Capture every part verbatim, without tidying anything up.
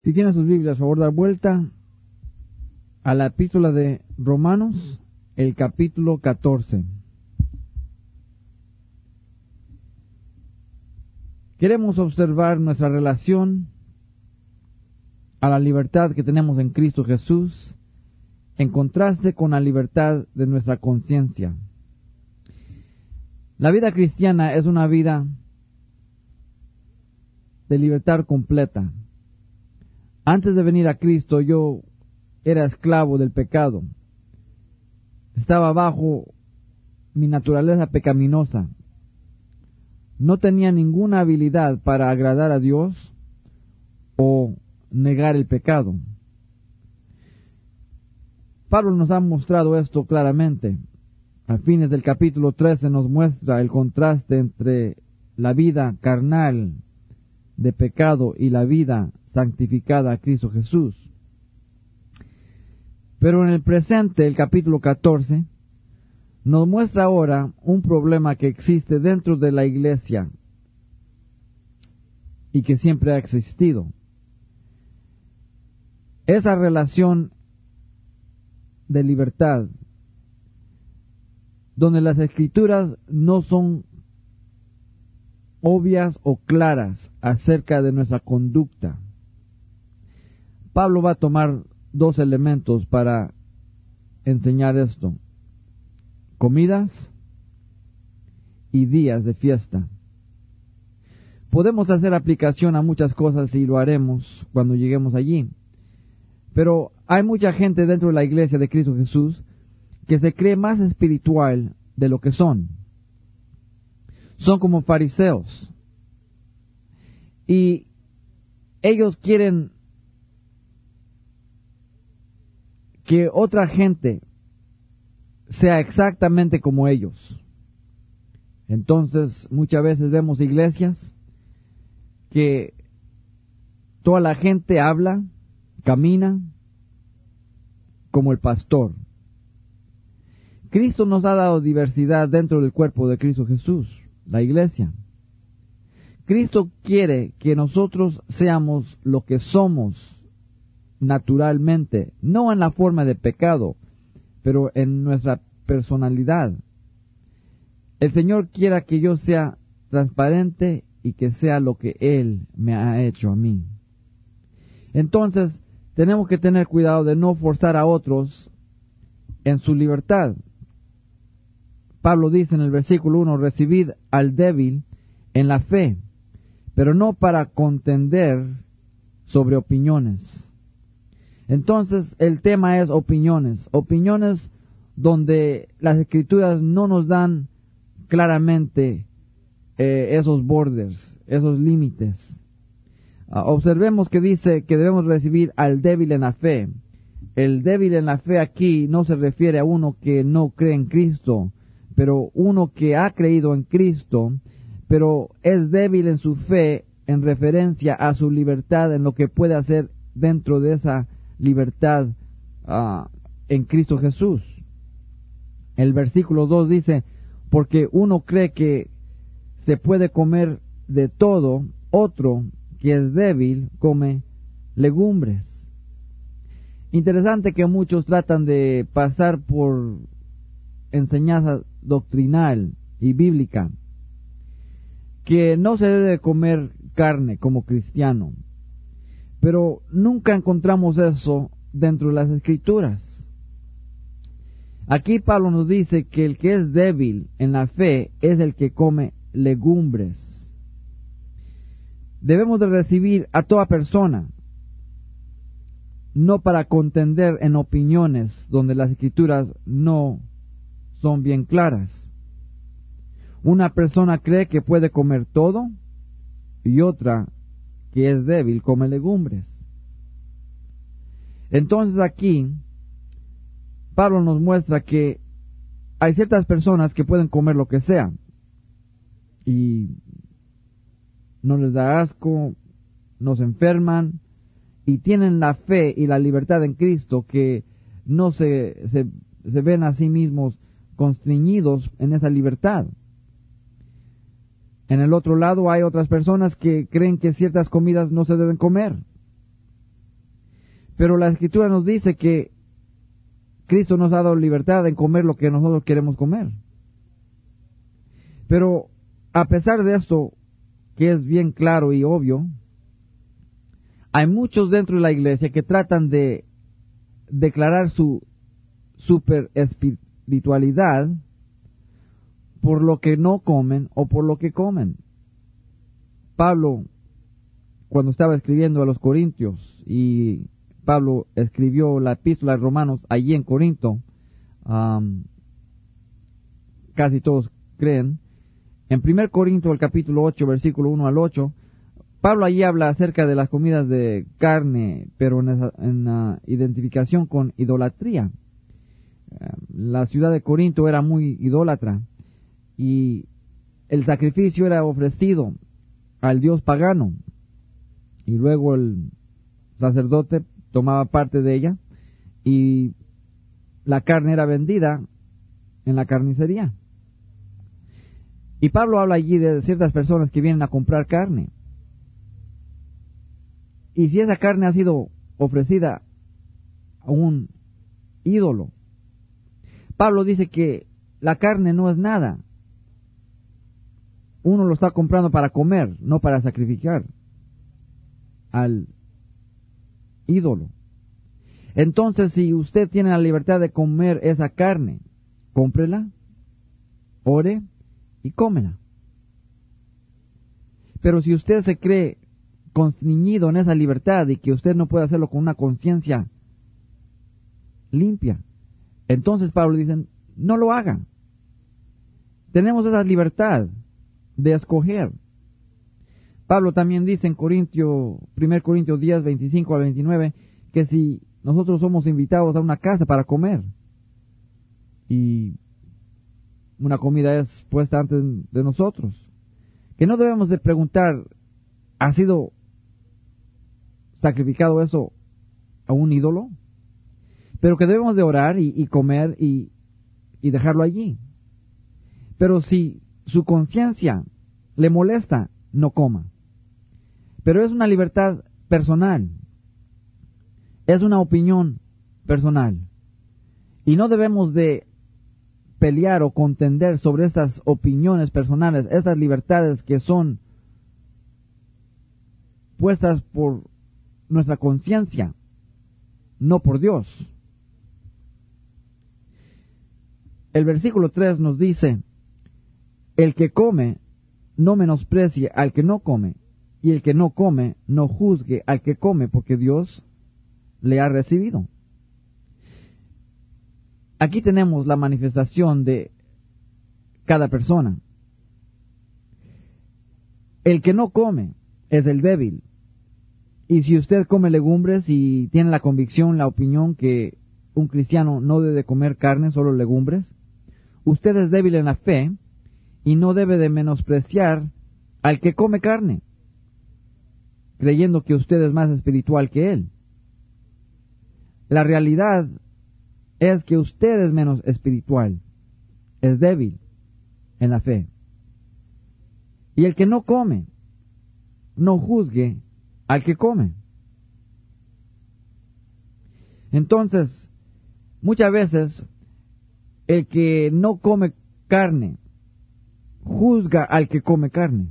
Si tienen sus Biblias, por favor, dar vuelta a la epístola de Romanos, el capítulo catorce. Queremos observar nuestra relación a la libertad que tenemos en Cristo Jesús, en contraste con la libertad de nuestra conciencia. La vida cristiana es una vida de libertad completa. Antes de venir a Cristo, yo era esclavo del pecado. Estaba bajo mi naturaleza pecaminosa. No tenía ninguna habilidad para agradar a Dios o negar el pecado. Pablo nos ha mostrado esto claramente. A fines del capítulo trece nos muestra el contraste entre la vida carnal de pecado y la vida santificada a Cristo Jesús. Pero en el presente, el capítulo catorce, nos muestra ahora un problema que existe dentro de la iglesia y que siempre ha existido. Esa relación de libertad, donde las escrituras no son obvias o claras acerca de nuestra conducta. Pablo va a tomar dos elementos para enseñar esto: comidas y días de fiesta. Podemos hacer aplicación a muchas cosas y lo haremos cuando lleguemos allí. Pero hay mucha gente dentro de la iglesia de Cristo Jesús que se cree más espiritual de lo que son. Son como fariseos. Y ellos quieren que otra gente sea exactamente como ellos. Entonces, muchas veces vemos iglesias que toda la gente habla, camina como el pastor. Cristo nos ha dado diversidad dentro del cuerpo de Cristo Jesús, la iglesia. Cristo quiere que nosotros seamos lo que somos naturalmente, no en la forma de pecado, pero en nuestra personalidad. El Señor quiere que yo sea transparente y que sea lo que Él me ha hecho a mí. Entonces, tenemos que tener cuidado de no forzar a otros en su libertad. Pablo dice en el versículo uno, recibid al débil en la fe, pero no para contender sobre opiniones. Entonces, el tema es opiniones, opiniones donde las escrituras no nos dan claramente eh, esos borders, esos límites. Uh, observemos que dice que debemos recibir al débil en la fe. El débil en la fe aquí no se refiere a uno que no cree en Cristo, pero uno que ha creído en Cristo, pero es débil en su fe en referencia a su libertad, en lo que puede hacer dentro de esa libertad uh, en Cristo Jesús. El versículo dos dice, porque uno cree que se puede comer de todo, otro que es débil come legumbres. Interesante que muchos tratan de pasar por enseñanza doctrinal y bíblica que no se debe comer carne como cristiano, pero nunca encontramos eso dentro de las escrituras. Aquí Pablo nos dice que el que es débil en la fe es el que come legumbres. Debemos de recibir a toda persona, no para contender en opiniones donde las escrituras no son bien claras. Una persona cree que puede comer todo y otra que es débil come legumbres. Entonces aquí Pablo nos muestra que hay ciertas personas que pueden comer lo que sea y no les da asco, no se enferman y tienen la fe y la libertad en Cristo, que no se, se, se ven a sí mismos constreñidos en esa libertad. En el otro lado hay otras personas que creen que ciertas comidas no se deben comer. Pero la Escritura nos dice que Cristo nos ha dado libertad en comer lo que nosotros queremos comer. Pero a pesar de esto, que es bien claro y obvio, hay muchos dentro de la iglesia que tratan de declarar su super espiritualidad por lo que no comen o por lo que comen. Pablo, cuando estaba escribiendo a los Corintios, y Pablo escribió la epístola de Romanos allí en Corinto, um, casi todos creen, en primer Corinto, el capítulo ocho, versículo uno al ocho, Pablo allí habla acerca de las comidas de carne, pero en, esa, en uh, identificación con idolatría. Uh, la ciudad de Corinto era muy idólatra, y el sacrificio era ofrecido al dios pagano, y luego el sacerdote tomaba parte de ella, y la carne era vendida en la carnicería. Y Pablo habla allí de ciertas personas que vienen a comprar carne. Y si esa carne ha sido ofrecida a un ídolo, Pablo dice que la carne no es nada. Uno lo está comprando para comer, no para sacrificar al ídolo. Entonces, si usted tiene la libertad de comer esa carne, cómprela, ore y cómela. Pero si usted se cree constreñido en esa libertad y que usted no puede hacerlo con una conciencia limpia, entonces Pablo dice, no lo haga. Tenemos esa libertad de escoger. Pablo también dice en Corintio, primero Corintios diez, veinticinco al veintinueve, que si nosotros somos invitados a una casa para comer, y una comida es puesta antes de nosotros, que no debemos de preguntar, ¿ha sido sacrificado eso a un ídolo? Pero que debemos de orar y, y comer y, y dejarlo allí. Pero si su conciencia le molesta, no coma. Pero es una libertad personal, es una opinión personal, y no debemos de pelear o contender sobre estas opiniones personales, estas libertades que son puestas por nuestra conciencia, no por Dios. El versículo tres nos dice, el que come no menosprecie al que no come, y el que no come no juzgue al que come, porque Dios le ha recibido. Aquí tenemos la manifestación de cada persona. El que no come es el débil. Y si usted come legumbres y tiene la convicción, la opinión que un cristiano no debe comer carne, solo legumbres, usted es débil en la fe y no debe de menospreciar al que come carne, creyendo que usted es más espiritual que él. La realidad es que usted es menos espiritual, es débil en la fe. Y el que no come, no juzgue al que come. Entonces, muchas veces, el que no come carne, juzga al que come carne,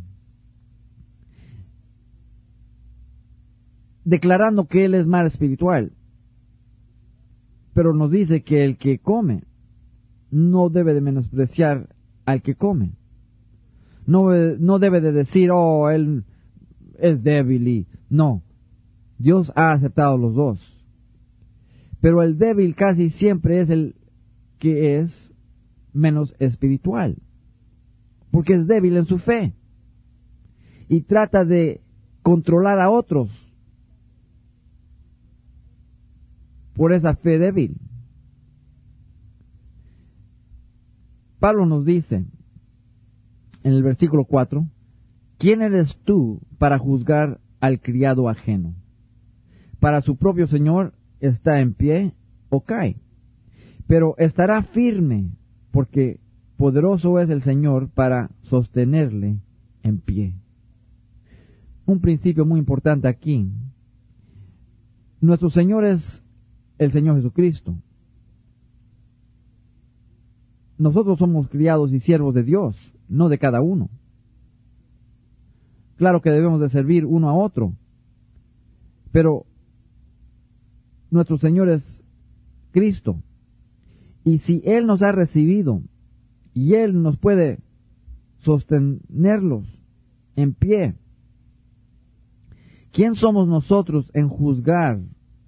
declarando que él es más espiritual. Pero nos dice que el que come no debe de menospreciar al que come. No, no debe de decir, oh, él es débil y... No, Dios ha aceptado los dos. Pero el débil casi siempre es el que es menos espiritual, porque es débil en su fe y trata de controlar a otros por esa fe débil. Pablo nos dice en el versículo cuatro, ¿quién eres tú para juzgar al criado ajeno? Para su propio Señor está en pie o cae, pero estará firme, porque poderoso es el Señor para sostenerle en pie. Un principio muy importante aquí Nuestro Señor es el Señor Jesucristo. Nosotros somos criados y siervos de Dios, no de cada uno. Claro que debemos de servir uno a otro, pero nuestro Señor es Cristo. Y si Él nos ha recibido y Él nos puede sostenerlos en pie, ¿quién somos nosotros en juzgar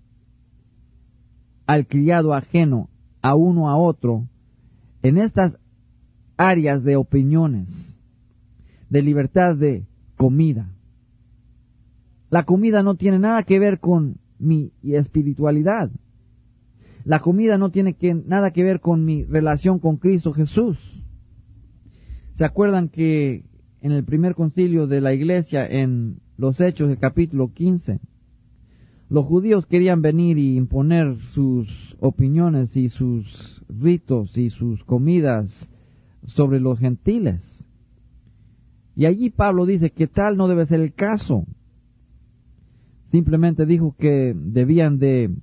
al criado ajeno, a uno a otro, en estas áreas de opiniones, de libertad de comida? La comida no tiene nada que ver con mi espiritualidad. La comida no tiene que, nada que ver con mi relación con Cristo Jesús. ¿Se acuerdan que en el primer concilio de la iglesia, en los Hechos del capítulo quince, los judíos querían venir y imponer sus opiniones y sus ritos y sus comidas sobre los gentiles? Y allí Pablo dice que tal no debe ser el caso. Simplemente dijo que debían de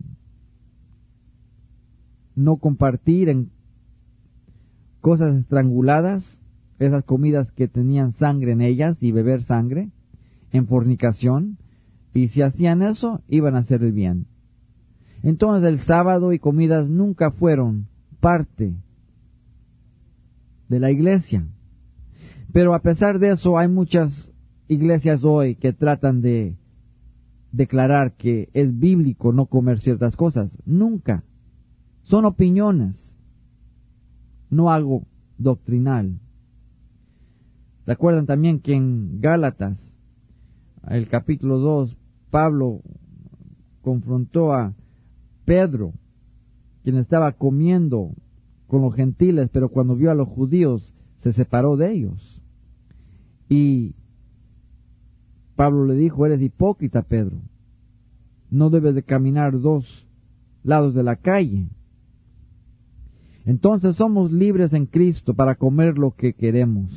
no compartir en cosas estranguladas, esas comidas que tenían sangre en ellas, y beber sangre, en fornicación, y si hacían eso, iban a hacer el bien. Entonces el sábado y comidas nunca fueron parte de la iglesia. Pero a pesar de eso, hay muchas iglesias hoy que tratan de declarar que es bíblico no comer ciertas cosas. Nunca. Son opiniones, no algo doctrinal. ¿Se acuerdan también que en Gálatas, el capítulo dos, Pablo confrontó a Pedro, quien estaba comiendo con los gentiles, pero cuando vio a los judíos se separó de ellos? Y Pablo le dijo: eres hipócrita, Pedro, no debes de caminar dos lados de la calle. Entonces somos libres en Cristo para comer lo que queremos.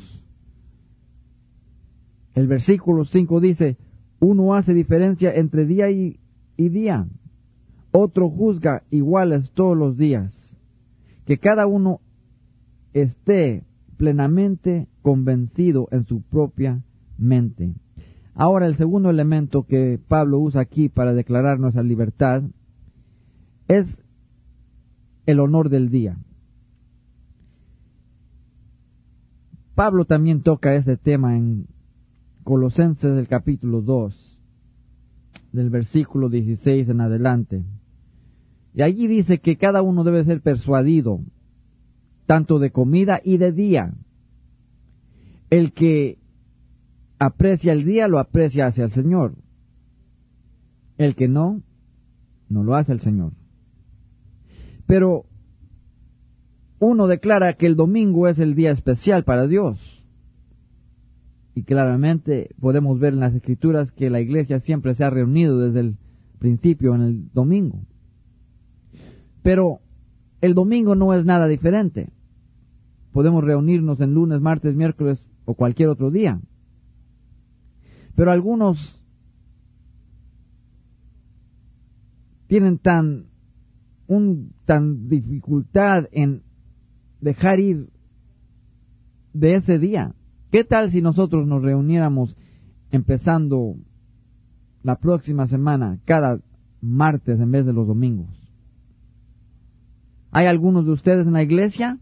El versículo cinco dice: uno hace diferencia entre día y, y día, otro juzga iguales todos los días. Que cada uno esté plenamente convencido en su propia mente. Ahora, el segundo elemento que Pablo usa aquí para declarar nuestra libertad es el honor del día. Pablo también toca este tema en Colosenses del capítulo dos, del versículo dieciséis en adelante. Y allí dice que cada uno debe ser persuadido, tanto de comida y de día. El que aprecia el día lo aprecia hacia el Señor. El que no, no lo hace el Señor. Pero uno declara que el domingo es el día especial para Dios. Y claramente podemos ver en las Escrituras que la iglesia siempre se ha reunido desde el principio en el domingo. Pero el domingo no es nada diferente. Podemos reunirnos en lunes, martes, miércoles o cualquier otro día. Pero algunos tienen tan un tan dificultad en dejar ir de ese día. ¿Qué tal si nosotros nos reuniéramos empezando la próxima semana cada martes en vez de los domingos? ¿Hay algunos de ustedes en la iglesia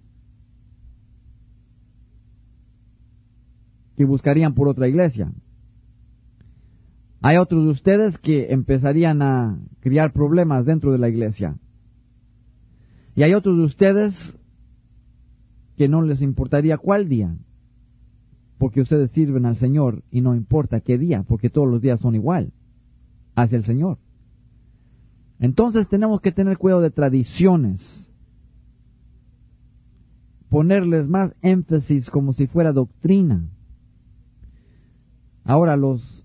que buscarían por otra iglesia? Hay otros de ustedes que empezarían a crear problemas dentro de la iglesia. Y hay otros de ustedes que no les importaría cuál día, porque ustedes sirven al Señor y no importa qué día, porque todos los días son igual hacia el Señor. Entonces tenemos que tener cuidado de tradiciones, ponerles más énfasis como si fuera doctrina. Ahora los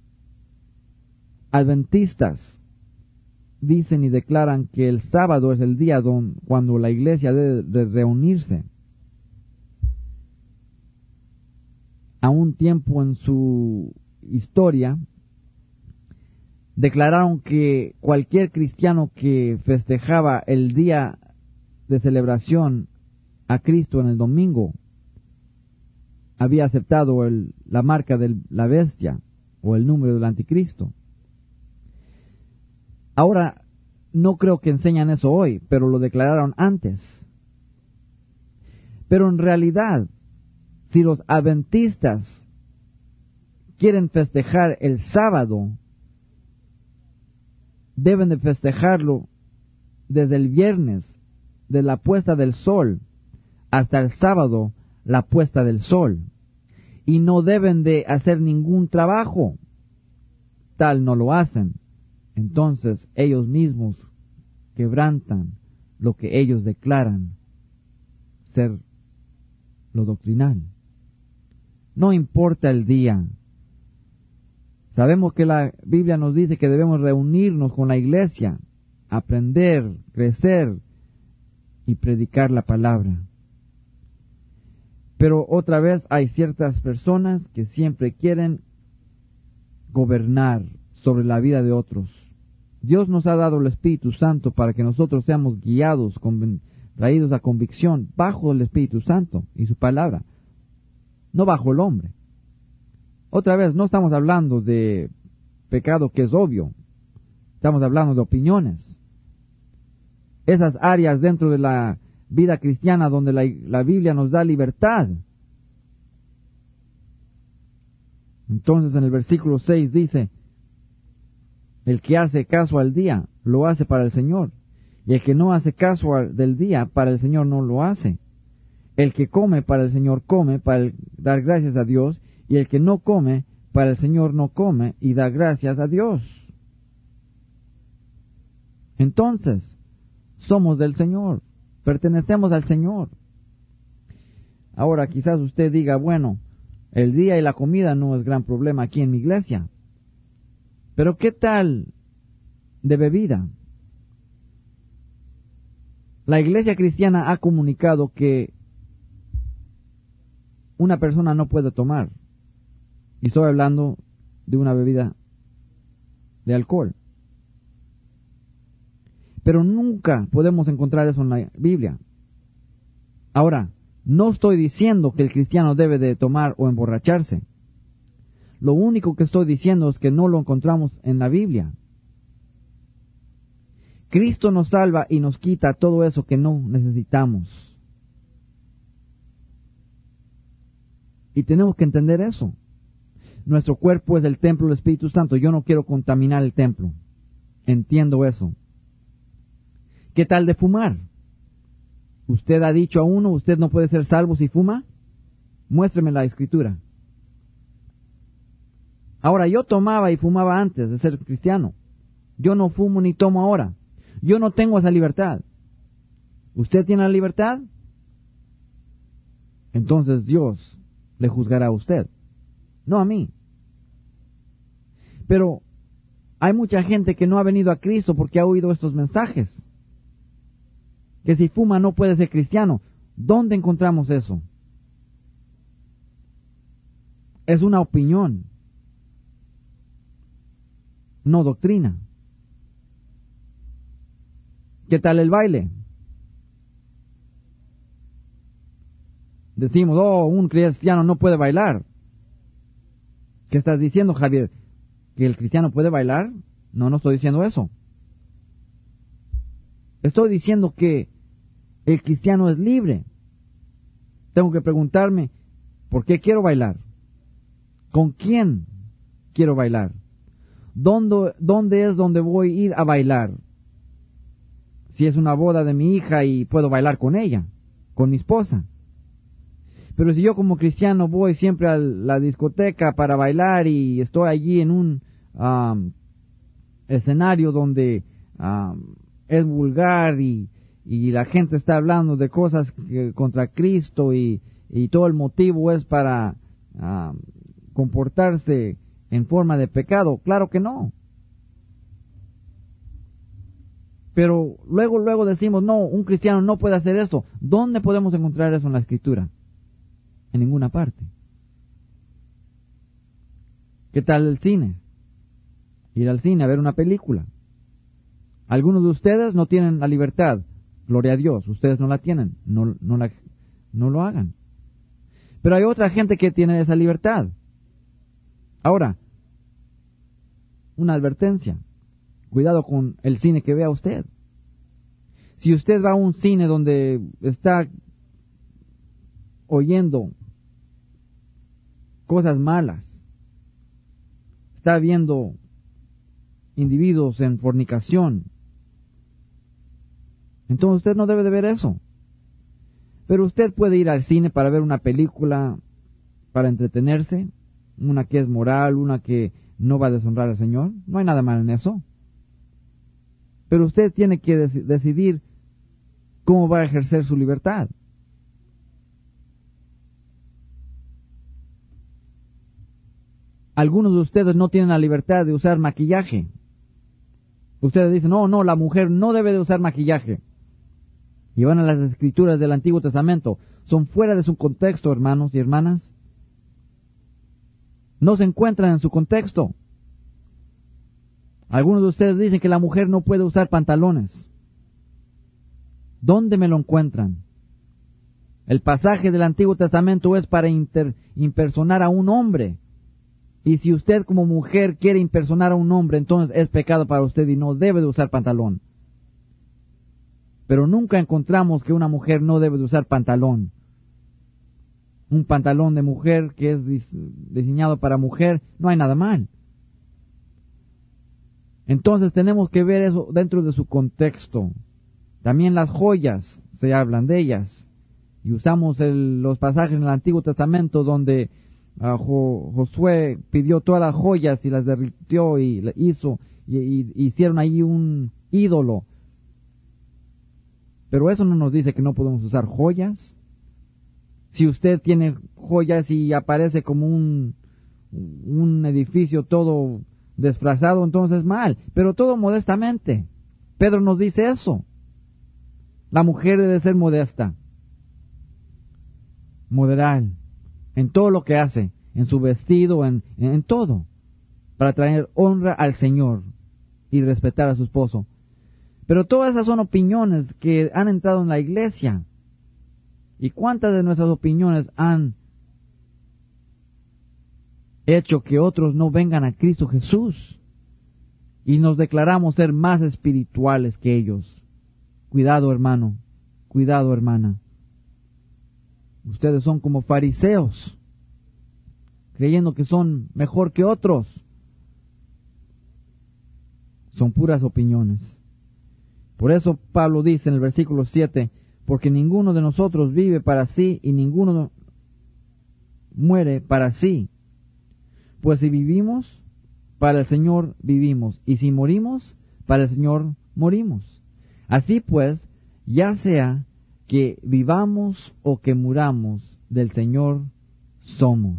adventistas dicen y declaran que el sábado es el día don, cuando la iglesia debe de reunirse. A un tiempo en su historia, declararon que cualquier cristiano que festejaba el día de celebración a Cristo en el domingo había aceptado el, la marca de la bestia o el número del anticristo. Ahora, no creo que enseñan eso hoy, pero lo declararon antes. Pero en realidad, si los adventistas quieren festejar el sábado, deben de festejarlo desde el viernes, de la puesta del sol, hasta el sábado, la puesta del sol. Y no deben de hacer ningún trabajo. Tal no lo hacen. Entonces ellos mismos quebrantan lo que ellos declaran ser lo doctrinal. No importa el día. Sabemos que la Biblia nos dice que debemos reunirnos con la iglesia, aprender, crecer y predicar la palabra. Pero otra vez hay ciertas personas que siempre quieren gobernar sobre la vida de otros. Dios nos ha dado el Espíritu Santo para que nosotros seamos guiados, traídos a convicción bajo el Espíritu Santo y su palabra, no bajo el hombre. Otra vez, no estamos hablando de pecado que es obvio, estamos hablando de opiniones. Esas áreas dentro de la vida cristiana donde la, la Biblia nos da libertad. Entonces en el versículo seis dice, el que hace caso al día, lo hace para el Señor. Y el que no hace caso al, del día, para el Señor no lo hace. El que come, para el Señor come, para el, dar gracias a Dios. Y el que no come, para el Señor no come, y da gracias a Dios. Entonces, somos del Señor. Pertenecemos al Señor. Ahora quizás usted diga, bueno, el día y la comida no es gran problema aquí en mi iglesia. Pero ¿qué tal de bebida? La iglesia cristiana ha comunicado que una persona no puede tomar. Y estoy hablando de una bebida de alcohol. Pero nunca podemos encontrar eso en la Biblia. Ahora, no estoy diciendo que el cristiano debe de tomar o emborracharse. Lo único que estoy diciendo es que no lo encontramos en la Biblia. Cristo nos salva y nos quita todo eso que no necesitamos. Y tenemos que entender eso. Nuestro cuerpo es el templo del Espíritu Santo. Yo no quiero contaminar el templo. Entiendo eso. ¿Qué tal de fumar? ¿Usted ha dicho a uno, usted no puede ser salvo si fuma? Muéstreme la escritura. Ahora, yo tomaba y fumaba antes de ser cristiano. Yo no fumo ni tomo ahora. Yo no tengo esa libertad. ¿Usted tiene la libertad? Entonces Dios le juzgará a usted, no a mí. Pero hay mucha gente que no ha venido a Cristo porque ha oído estos mensajes. Que si fuma no puede ser cristiano. ¿Dónde encontramos eso? Es una opinión, no doctrina. ¿Qué tal el baile? Decimos, oh, un cristiano no puede bailar. ¿Qué estás diciendo, Javier? ¿Que el cristiano puede bailar? No, no estoy diciendo eso. Estoy diciendo que el cristiano es libre. Tengo que preguntarme, ¿por qué quiero bailar? ¿Con quién quiero bailar? ¿Dónde, dónde es donde voy a ir a bailar? Si es una boda de mi hija y puedo bailar con ella, con mi esposa. Pero si yo como cristiano voy siempre a la discoteca para bailar y estoy allí en un um, escenario donde um, es vulgar y, y la gente está hablando de cosas que, contra Cristo y, y todo el motivo es para um, comportarse en forma de pecado, claro que no. Pero luego, luego decimos, no, un cristiano no puede hacer eso. ¿Dónde podemos encontrar eso en la Escritura? En ninguna parte. ¿Qué tal el cine? ir al cine a ver una película. Algunos de ustedes no tienen la libertad. Gloria a Dios, ustedes no la tienen. No, no, la, no lo hagan. Pero hay otra gente que tiene esa libertad. Ahora, una advertencia. Cuidado con el cine que vea usted. Si usted va a un cine donde está oyendo cosas malas, está viendo individuos en fornicación, entonces usted no debe de ver eso. Pero usted puede ir al cine para ver una película, para entretenerse, una que es moral, una que no va a deshonrar al Señor. No hay nada malo en eso. Pero usted tiene que dec- decidir cómo va a ejercer su libertad. Algunos de ustedes no tienen la libertad de usar maquillaje. Ustedes dicen, no, no, la mujer no debe de usar maquillaje. Y van a las escrituras del Antiguo Testamento. Son fuera de su contexto, hermanos y hermanas. No se encuentran en su contexto. Algunos de ustedes dicen que la mujer no puede usar pantalones. ¿Dónde me lo encuentran? El pasaje del Antiguo Testamento es para inter, impersonar a un hombre. Y si usted como mujer quiere impersonar a un hombre, entonces es pecado para usted y no debe de usar pantalón. Pero nunca encontramos que una mujer no debe de usar pantalón. Un pantalón de mujer que es diseñado para mujer, no hay nada mal. Entonces tenemos que ver eso dentro de su contexto. También las joyas, se hablan de ellas. Y usamos el, los pasajes en el Antiguo Testamento donde uh, Jo- Josué pidió todas las joyas y las derritió y le hizo, y, y hicieron ahí un ídolo. Pero eso no nos dice que no podemos usar joyas. Si usted tiene joyas y aparece como un, un edificio todo disfrazado, entonces es mal. Pero todo modestamente. Pedro nos dice eso. La mujer debe ser modesta. Moderal. En todo lo que hace. En su vestido, en, en, en todo. Para traer honra al Señor. Y respetar a su esposo. Pero todas esas son opiniones que han entrado en la iglesia. ¿Y cuántas de nuestras opiniones han hecho que otros no vengan a Cristo Jesús? Y nos declaramos ser más espirituales que ellos. Cuidado, hermano. Cuidado, hermana. Ustedes son como fariseos, creyendo que son mejor que otros. Son puras opiniones. Por eso Pablo dice en el versículo siete, porque ninguno de nosotros vive para sí y ninguno muere para sí. Pues si vivimos, para el Señor vivimos, y si morimos, para el Señor morimos. Así pues, ya sea que vivamos o que muramos, del Señor somos.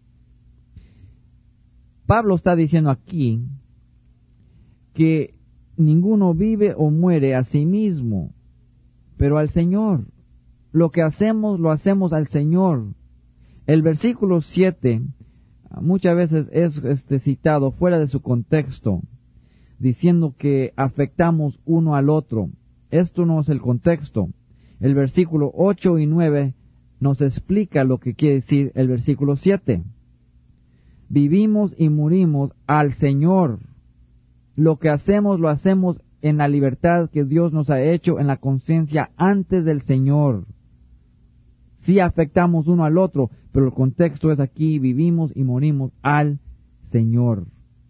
Pablo está diciendo aquí que ninguno vive o muere a sí mismo, pero al Señor. Lo que hacemos, lo hacemos al Señor. El versículo siete muchas veces es este, citado fuera de su contexto, diciendo que afectamos uno al otro. Esto no es el contexto. El versículo ocho y nueve nos explica lo que quiere decir el versículo siete. Vivimos y morimos al Señor. Lo que hacemos, lo hacemos en la libertad que Dios nos ha hecho, en la conciencia antes del Señor. Sí afectamos uno al otro, pero el contexto es aquí, vivimos y morimos al Señor.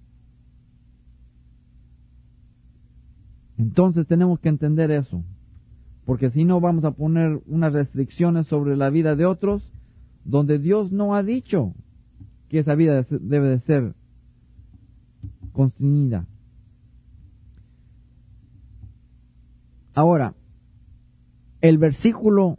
Entonces tenemos que entender eso, porque si no vamos a poner unas restricciones sobre la vida de otros, donde Dios no ha dicho que esa vida debe de ser constreñida. Ahora, el versículo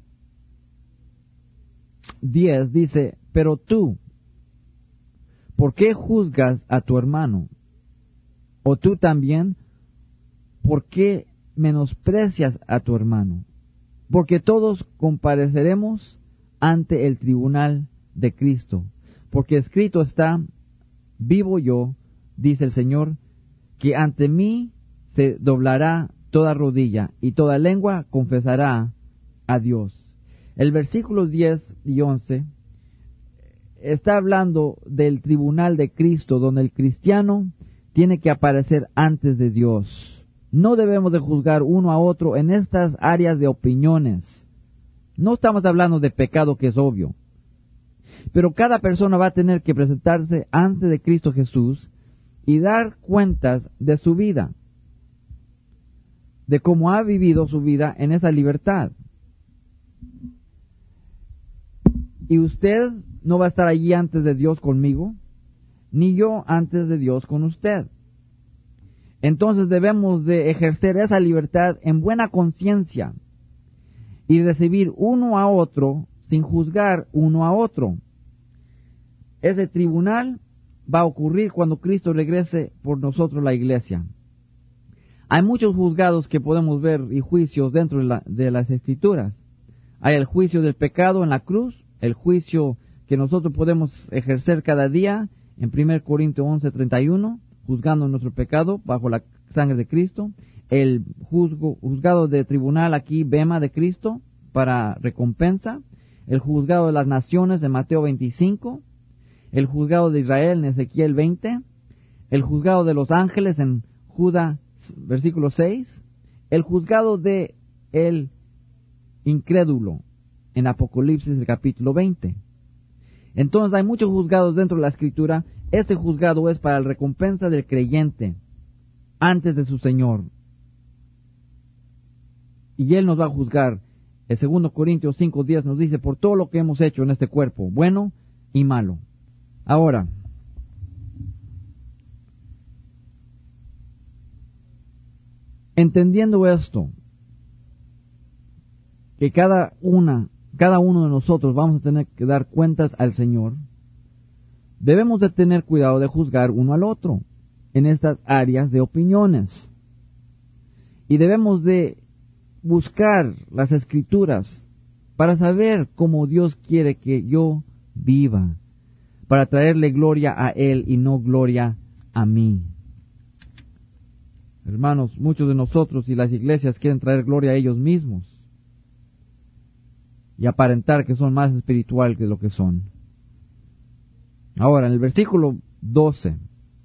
diez dice, pero tú, ¿por qué juzgas a tu hermano? O tú también, ¿por qué menosprecias a tu hermano? Porque todos compareceremos ante el tribunal de Cristo. Porque escrito está, vivo yo, dice el Señor, que ante mí se doblará toda rodilla y toda lengua confesará a Dios. El versículo diez y once está hablando del tribunal de Cristo, donde el cristiano tiene que aparecer antes de Dios. No debemos de juzgar uno a otro en estas áreas de opiniones. No estamos hablando de pecado, que es obvio. Pero cada persona va a tener que presentarse ante de Cristo Jesús y dar cuentas de su vida, de cómo ha vivido su vida en esa libertad. Y usted no va a estar allí antes de Dios conmigo, ni yo antes de Dios con usted. Entonces debemos de ejercer esa libertad en buena conciencia y recibir uno a otro sin juzgar uno a otro. Ese tribunal va a ocurrir cuando Cristo regrese por nosotros, la iglesia. Hay muchos juzgados que podemos ver y juicios dentro de, la, de las Escrituras. Hay el juicio del pecado en la cruz, el juicio que nosotros podemos ejercer cada día en primera Corintios once, treinta y uno, juzgando nuestro pecado bajo la sangre de Cristo, el juzgo, juzgado de tribunal aquí, bema de Cristo, para recompensa, el juzgado de las naciones en Mateo veinticinco, el juzgado de Israel en Ezequiel veinte, el juzgado de los ángeles en Judas versículo seis, el juzgado de el incrédulo en Apocalipsis el capítulo veinte. Entonces hay muchos juzgados dentro de la Escritura. Este juzgado es para la recompensa del creyente antes de su Señor. Y Él nos va a juzgar. El segundo Corintios cinco diez nos dice, por todo lo que hemos hecho en este cuerpo, bueno y malo. Ahora, entendiendo esto, que cada una, cada uno de nosotros vamos a tener que dar cuentas al Señor, debemos de tener cuidado de juzgar uno al otro en estas áreas de opiniones. Y debemos de buscar las Escrituras para saber cómo Dios quiere que yo viva, para traerle gloria a Él y no gloria a mí. Hermanos, muchos de nosotros y las iglesias quieren traer gloria a ellos mismos y aparentar que son más espirituales que lo que son. Ahora, en el versículo doce,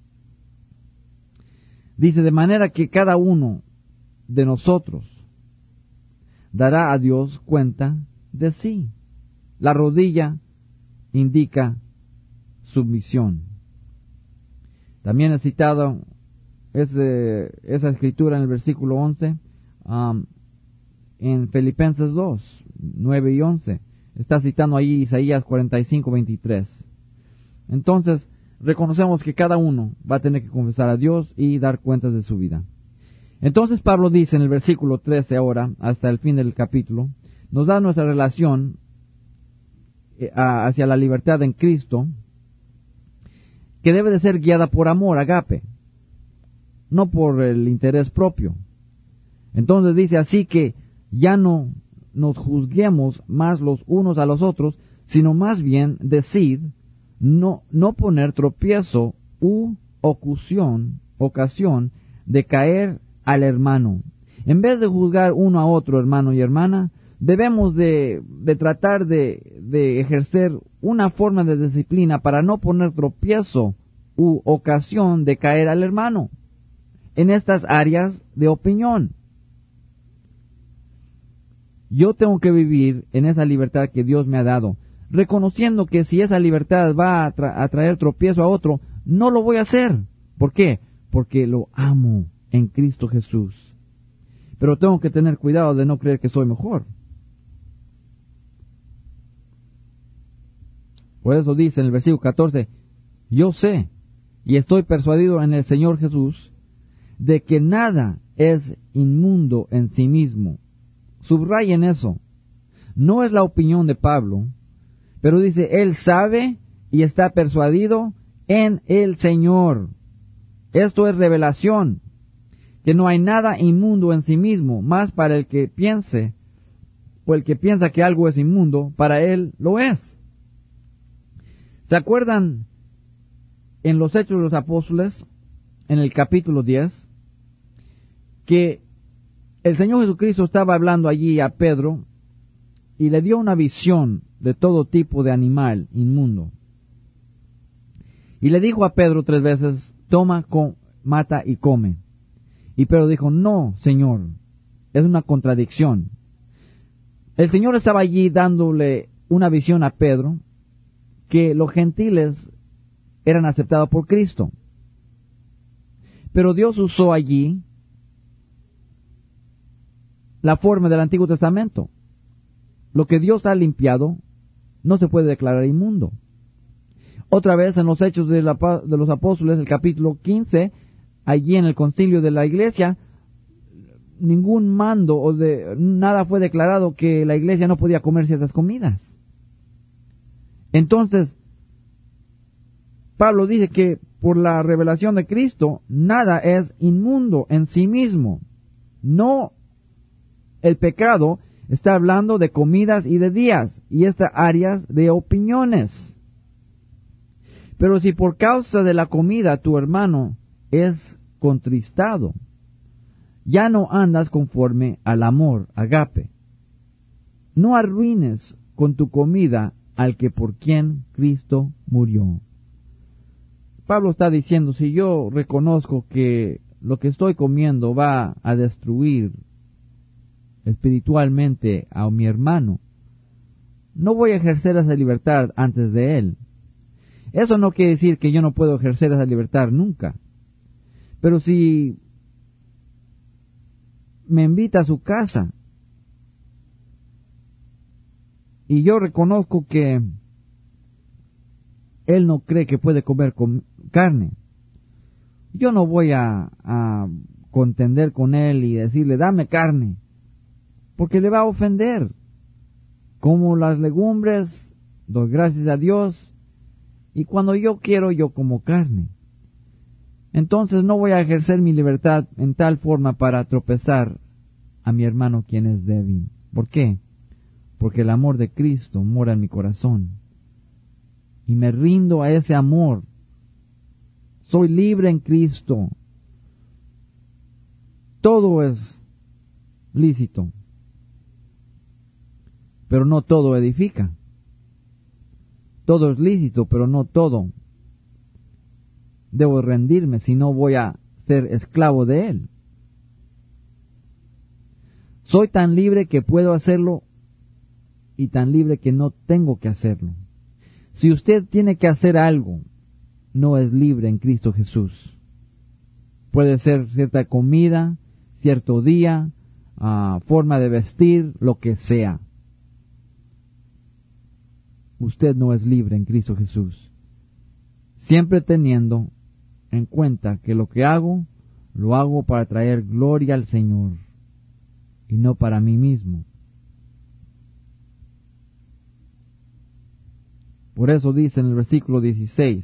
dice, de manera que cada uno de nosotros dará a Dios cuenta de sí. La rodilla indica sumisión. También he citado ese, esa escritura en el versículo once, um, en Filipenses dos, nueve y once. Está citando ahí Isaías cuarenta y cinco, veintitrés. Entonces, reconocemos que cada uno va a tener que confesar a Dios y dar cuentas de su vida. Entonces Pablo dice en el versículo trece ahora, hasta el fin del capítulo, nos da nuestra relación hacia la libertad en Cristo, que debe de ser guiada por amor, agape, no por el interés propio. Entonces dice, así que ya no nos juzguemos más los unos a los otros, sino más bien decid, no, no poner tropiezo u ocasión, ocasión de caer al hermano. En vez de juzgar uno a otro, hermano y hermana, debemos de, de tratar de, de ejercer una forma de disciplina para no poner tropiezo u ocasión de caer al hermano en estas áreas de opinión. Yo tengo que vivir en esa libertad que Dios me ha dado, reconociendo que si esa libertad va a, tra- a traer tropiezo a otro, no lo voy a hacer. ¿Por qué? Porque lo amo en Cristo Jesús. Pero tengo que tener cuidado de no creer que soy mejor. Por eso dice en el versículo catorce, yo sé y estoy persuadido en el Señor Jesús de que nada es inmundo en sí mismo. Subrayen eso. No es la opinión de Pablo, pero dice, él sabe y está persuadido en el Señor. Esto es revelación, que no hay nada inmundo en sí mismo, más para el que piense, o el que piensa que algo es inmundo, para él lo es. ¿Se acuerdan en los Hechos de los Apóstoles, en el capítulo diez, que el Señor Jesucristo estaba hablando allí a Pedro y le dio una visión de todo tipo de animal inmundo. Y le dijo a Pedro tres veces, toma, com, mata y come. Y Pedro dijo, no, Señor, es una contradicción. El Señor estaba allí dándole una visión a Pedro, que los gentiles eran aceptados por Cristo. Pero Dios usó allí la forma del Antiguo Testamento. Lo que Dios ha limpiado no se puede declarar inmundo. Otra vez en los Hechos de, la, de los Apóstoles, el capítulo quince, allí en el concilio de la iglesia, ningún mando o de nada fue declarado que la iglesia no podía comer ciertas comidas. Entonces, Pablo dice que por la revelación de Cristo, nada es inmundo en sí mismo. No, el pecado está hablando de comidas y de días, y estas áreas de opiniones. Pero si por causa de la comida tu hermano es contristado, ya no andas conforme al amor, agape. No arruines con tu comida al que por quien Cristo murió. Pablo está diciendo, si yo reconozco que lo que estoy comiendo va a destruir espiritualmente a mi hermano, no voy a ejercer esa libertad antes de él. Eso no quiere decir que yo no puedo ejercer esa libertad nunca. Pero si me invita a su casa y yo reconozco que él no cree que puede comer con carne, yo no voy a, a contender con él y decirle, dame carne, porque le va a ofender. Como las legumbres, doy gracias a Dios, y cuando yo quiero, yo como carne. Entonces no voy a ejercer mi libertad en tal forma para tropezar a mi hermano quien es débil. ¿Por qué? Porque el amor de Cristo mora en mi corazón. Y me rindo a ese amor. Soy libre en Cristo. Todo es lícito, pero no todo edifica. Todo es lícito, pero no todo. Debo rendirme, si no voy a ser esclavo de él. Soy tan libre que puedo hacerlo y tan libre que no tengo que hacerlo. Si usted tiene que hacer algo, no es libre en Cristo Jesús. Puede ser cierta comida, cierto día, uh, forma de vestir, lo que sea. Usted no es libre en Cristo Jesús. Siempre teniendo en cuenta que lo que hago, lo hago para traer gloria al Señor y no para mí mismo. Por eso dice en el versículo dieciséis,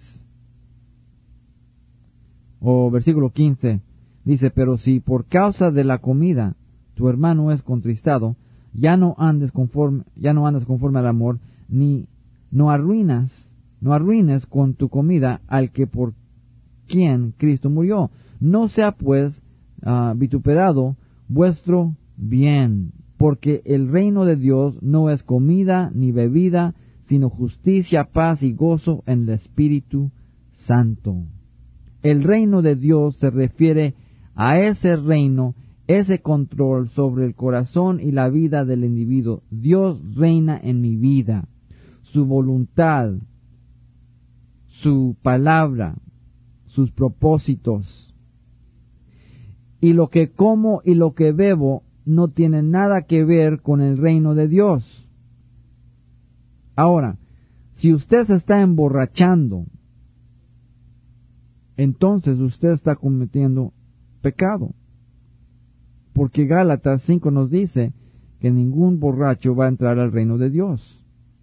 o versículo quince, dice, pero si por causa de la comida tu hermano es contristado, ya no andes conforme, ya no andas conforme al amor, ni no arruinas, no arruines con tu comida al que por quien Cristo murió. No sea pues uh, vituperado vuestro bien, porque el reino de Dios no es comida ni bebida, sino justicia, paz y gozo en el Espíritu Santo. El reino de Dios se refiere a ese reino, ese control sobre el corazón y la vida del individuo. Dios reina en mi vida, su voluntad, su palabra, sus propósitos. Y lo que como y lo que bebo no tiene nada que ver con el reino de Dios. Ahora, si usted se está emborrachando, entonces usted está cometiendo pecado. Porque Gálatas cinco nos dice que ningún borracho va a entrar al reino de Dios.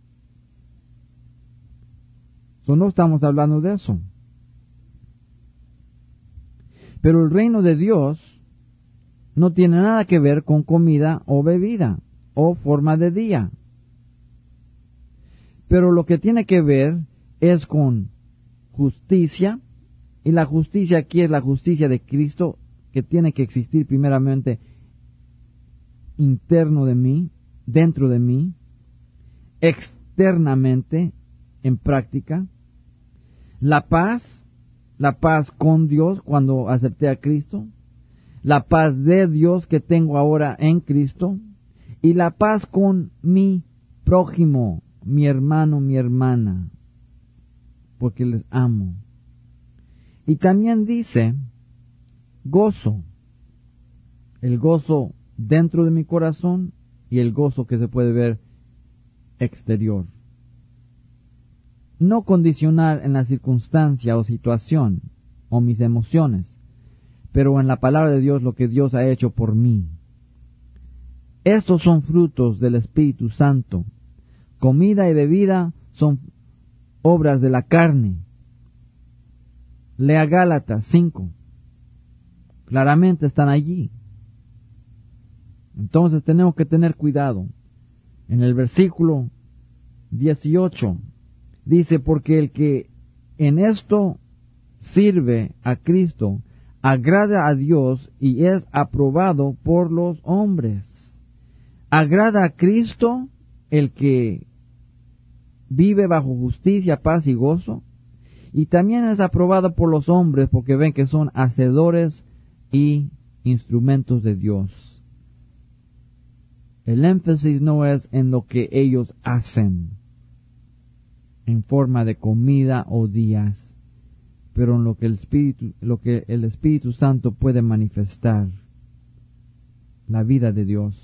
So, no estamos hablando de eso. Pero el reino de Dios no tiene nada que ver con comida o bebida o forma de día. Pero lo que tiene que ver es con justicia, Y la justicia aquí es la justicia de Cristo, que tiene que existir primeramente interno de mí, dentro de mí, externamente, en práctica. La paz, la paz con Dios cuando acepté a Cristo, la paz de Dios que tengo ahora en Cristo, y la paz con mi prójimo, mi hermano, mi hermana, porque les amo. Y también dice gozo, el gozo dentro de mi corazón y el gozo que se puede ver exterior. No condicional en la circunstancia o situación o mis emociones, pero en la palabra de Dios, lo que Dios ha hecho por mí. Estos son frutos del Espíritu Santo. Comida y bebida son obras de la carne. Lea Gálatas cinco. Claramente están allí. Entonces tenemos que tener cuidado. En el versículo dieciocho dice, porque el que en esto sirve a Cristo agrada a Dios y es aprobado por los hombres. Agrada a Cristo el que vive bajo justicia, paz y gozo, y también es aprobado por los hombres porque ven que son hacedores y instrumentos de Dios. El énfasis no es en lo que ellos hacen en forma de comida o días, pero en lo que el Espíritu, lo que el Espíritu Santo puede manifestar, la vida de Dios.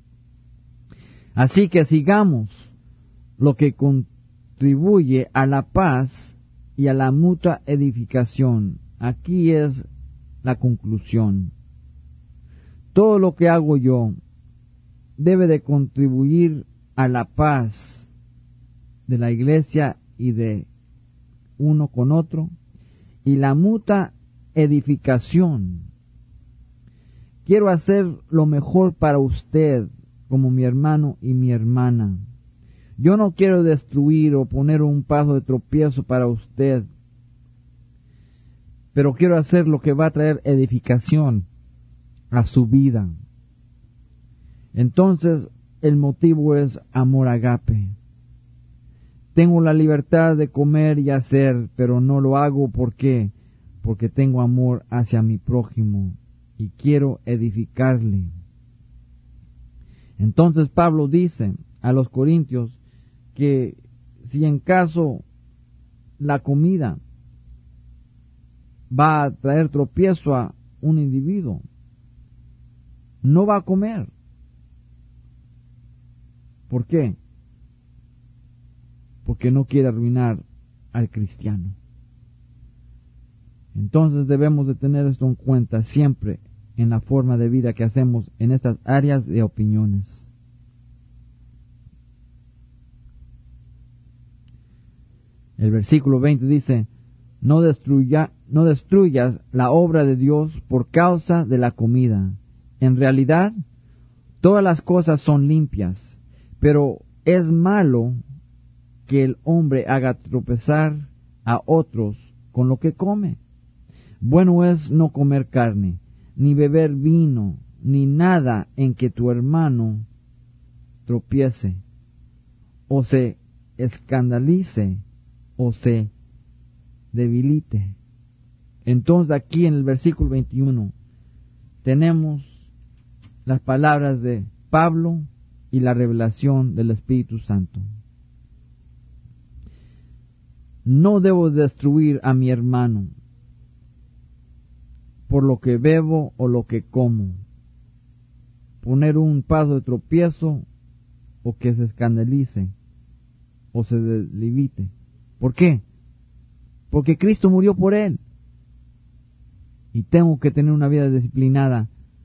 Así que sigamos lo que contribuye a la paz y a la mutua edificación. Aquí es la conclusión. Todo lo que hago yo debe de contribuir a la paz de la iglesia y de uno con otro, y la mutua edificación. Quiero hacer lo mejor para usted como mi hermano y mi hermana. Yo no quiero destruir o poner un paso de tropiezo para usted, pero quiero hacer lo que va a traer edificación a su vida. Entonces, el motivo es amor agape. Tengo la libertad de comer y hacer, pero no lo hago. ¿Por qué? Porque tengo amor hacia mi prójimo y quiero edificarle. Entonces Pablo dice a los corintios que si en caso la comida va a traer tropiezo a un individuo, no va a comer. ¿Por qué? Porque no quiere arruinar al cristiano. Entonces debemos de tener esto en cuenta siempre en la forma de vida que hacemos en estas áreas de opiniones. El versículo veinte dice, no, destruya, no destruyas la obra de Dios por causa de la comida. En realidad, todas las cosas son limpias, pero es malo que el hombre haga tropezar a otros con lo que come. Bueno es no comer carne, ni beber vino, ni nada en que tu hermano tropiece, o se escandalice, o se debilite. Entonces aquí en el versículo veintiuno tenemos las palabras de Pablo y la revelación del Espíritu Santo. No debo destruir a mi hermano por lo que bebo o lo que como, poner un paso de tropiezo o que se escandalice o se debilite. ¿Por qué? Porque Cristo murió por él. Y tengo que tener una vida disciplinada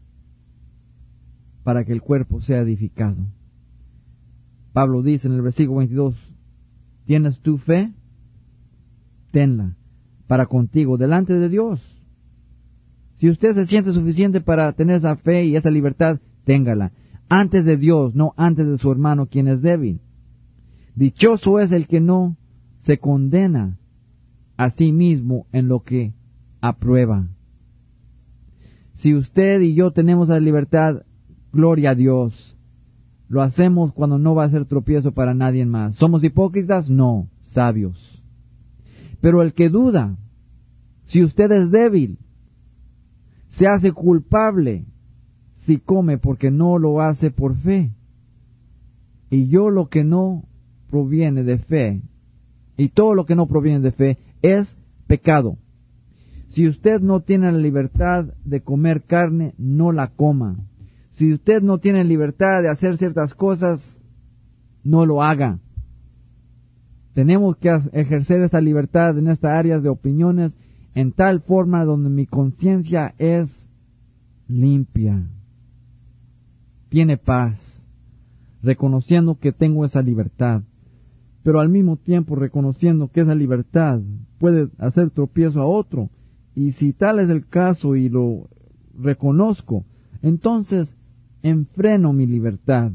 para que el cuerpo sea edificado. Pablo dice en el versículo veintidós, ¿tienes tu fe? Tenla para contigo delante de Dios. Si usted se siente suficiente para tener esa fe y esa libertad, téngala. Antes de Dios, no antes de su hermano quien es débil. Dichoso es el que no se condena a sí mismo en lo que aprueba. Si usted y yo tenemos la libertad, gloria a Dios. Lo hacemos cuando no va a ser tropiezo para nadie más. ¿Somos hipócritas? No, sabios. Pero el que duda, si usted es débil, se hace culpable si come porque no lo hace por fe. Y yo lo que no proviene de fe, y todo lo que no proviene de fe, es pecado. Si usted no tiene la libertad de comer carne, no la coma. Si usted no tiene libertad de hacer ciertas cosas, no lo haga. Tenemos que ejercer esta libertad en estas áreas de opiniones en tal forma donde mi conciencia es limpia, tiene paz, reconociendo que tengo esa libertad, pero al mismo tiempo reconociendo que esa libertad puede hacer tropiezo a otro. Y si tal es el caso y lo reconozco, entonces enfreno mi libertad,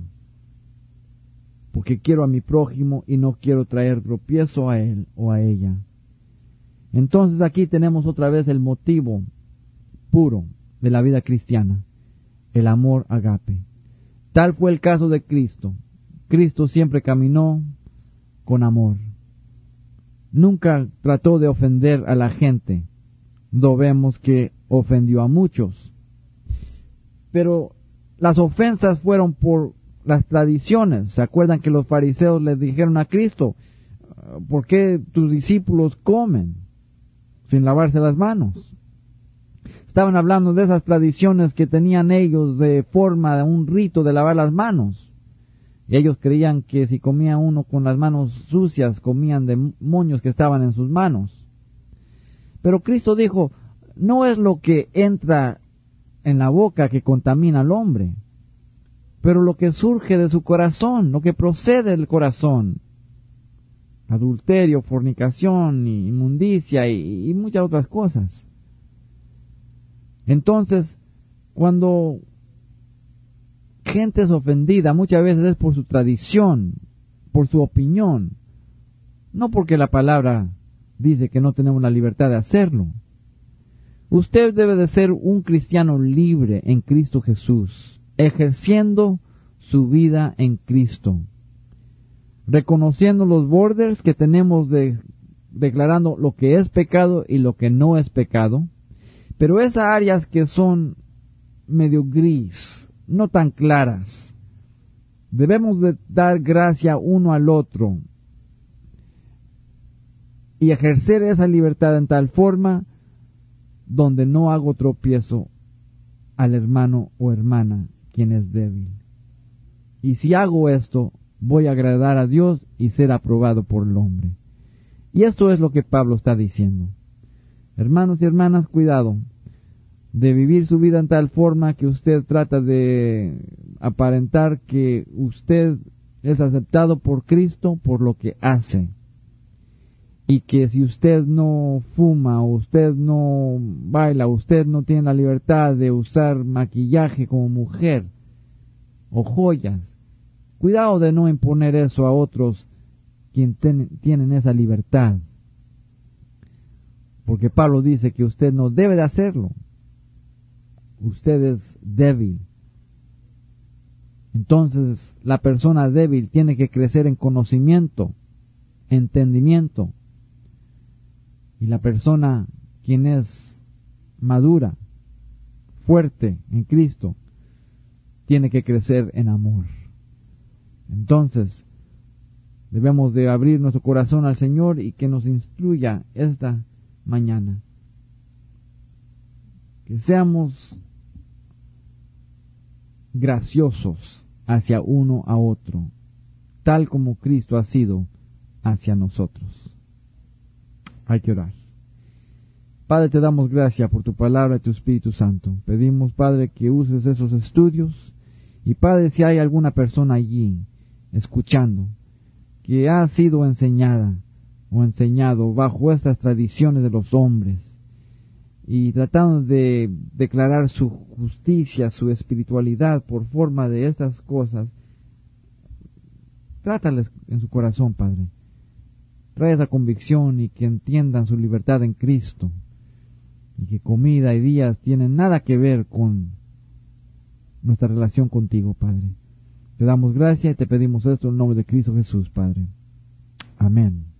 porque quiero a mi prójimo y no quiero traer tropiezo a él o a ella. Entonces aquí tenemos otra vez el motivo puro de la vida cristiana, el amor agape. Tal fue el caso de Cristo. Cristo siempre caminó con amor. Nunca trató de ofender a la gente. No vemos que ofendió a muchos. Pero las ofensas fueron por las tradiciones. ¿Se acuerdan que los fariseos les dijeron a Cristo, ¿por qué tus discípulos comen sin lavarse las manos? Estaban hablando de esas tradiciones que tenían ellos de forma de un rito de lavar las manos. Y ellos creían que si comía uno con las manos sucias, comían demonios que estaban en sus manos. Pero Cristo dijo, no es lo que entra en la boca que contamina al hombre, pero lo que surge de su corazón, lo que procede del corazón. Adulterio, fornicación, inmundicia y, y muchas otras cosas. Entonces, cuando gente es ofendida, muchas veces es por su tradición, por su opinión, no porque la palabra dice que no tenemos la libertad de hacerlo. Usted debe de ser un cristiano libre en Cristo Jesús, ejerciendo su vida en Cristo, reconociendo los borders que tenemos de, declarando lo que es pecado y lo que no es pecado, pero esas áreas que son medio gris, no tan claras, debemos de dar gracia uno al otro y ejercer esa libertad en tal forma donde no hago tropiezo al hermano o hermana quien es débil. Y si hago esto, voy a agradar a Dios y ser aprobado por el hombre. Y esto es lo que Pablo está diciendo. Hermanos y hermanas, cuidado de vivir su vida en tal forma que usted trata de aparentar que usted es aceptado por Cristo por lo que hace. Y que si usted no fuma, o usted no baila, usted no tiene la libertad de usar maquillaje como mujer, o joyas. Cuidado de no imponer eso a otros quienes ten, tienen esa libertad. Porque Pablo dice que usted no debe de hacerlo. Usted es débil. Entonces la persona débil tiene que crecer en conocimiento, entendimiento. Y la persona quien es madura, fuerte en Cristo, tiene que crecer en amor. Entonces, debemos de abrir nuestro corazón al Señor y que nos instruya esta mañana. Que seamos graciosos hacia uno a otro, tal como Cristo ha sido hacia nosotros. Hay que orar. Padre, te damos gracias por tu palabra y tu Espíritu Santo. Pedimos, Padre, que uses esos estudios. Y, Padre, si hay alguna persona allí, escuchando, que ha sido enseñada o enseñado bajo estas tradiciones de los hombres, y tratando de declarar su justicia, su espiritualidad por forma de estas cosas, trátales en su corazón, Padre. Trae esa convicción y que entiendan su libertad en Cristo. y que comida y días tienen nada que ver con nuestra relación contigo, Padre. Te damos gracias y te pedimos esto en el nombre de Cristo Jesús, Padre. Amén.